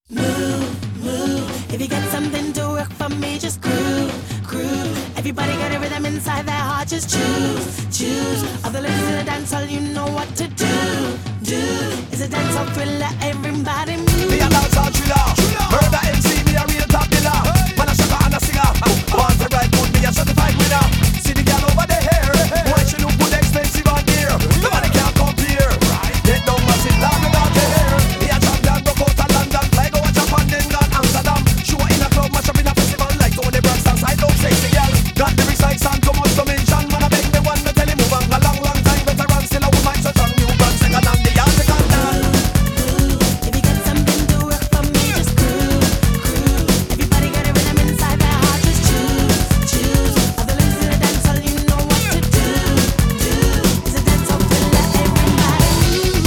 Move, move. If you got something to work for me, just groove, groove. Everybody got a rhythm inside their heart, just choose, choose. All the ladies in the dance hall, you know what to do, do. It's a dance hall thriller, everybody move. Me a dance hall thriller, murder MC, me a real top killer. Man a sugar and a singer, born to ride good, me a certified winner. See the girl over the hair, boy she look good, expensive on gear. Nobody can compare. Get down massive, long without the hair. Me a champion, broke out of London, fly go a Japan, then gone Amsterdam. Show in a club, mash up in a festival like Tony Braxton. Side up sexy girl, got lyrics like Sam Thomas to mention. Man a beg me one, me tell him move on. A long, long time veteran, still a woman so strong. New brand second and the African dance. If you got something to work for me, just groove, groove. Everybody got a rhythm inside their heart, just choose, choose. All the ladies in the dance hall, you know what to do, do. It's a dance hall thriller, everybody move.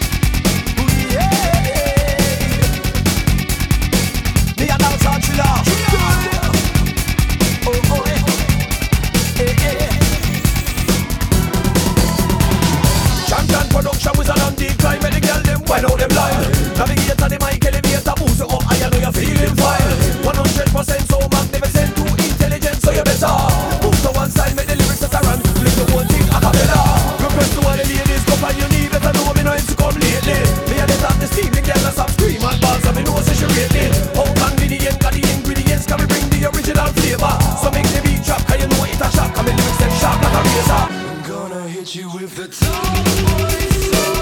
Me a dance hall thriller. Oh, oh, eh. Champion production was on decline. Make the girl them wind out them line. Navigator the mic, elevator, boost it up. I know you're feeling fine. 100% so magnificent, too intelligent, so you better move to one side, make the lyrics that I run. Live the whole thing a cappella. Request to all the ladies, go find your need. Better know me know it's come lately. Me a let off the steam, the girl a stop scream and balls. So me know say she rate it. How convenient got the ingredients? Can we bring the original flavor? So make the beat drop, cause you know it a shock. And me lyrics them sharp like a razor. I'm gonna hit you with the Tomboy soul.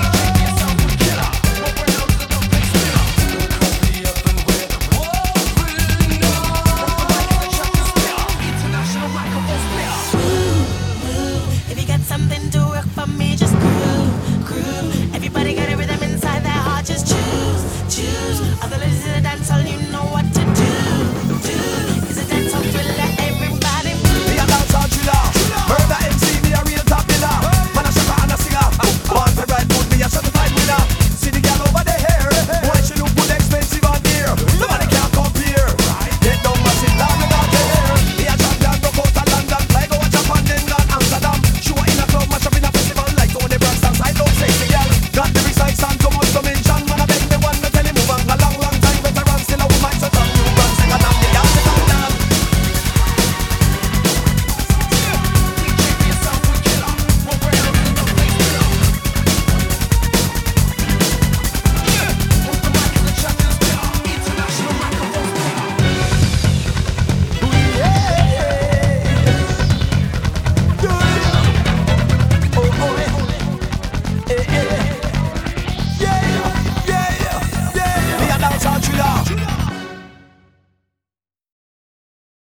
If you got something to work for me, just groove, groove. Everybody got a rhythm inside their heart, just choose, choose. All the ladies in the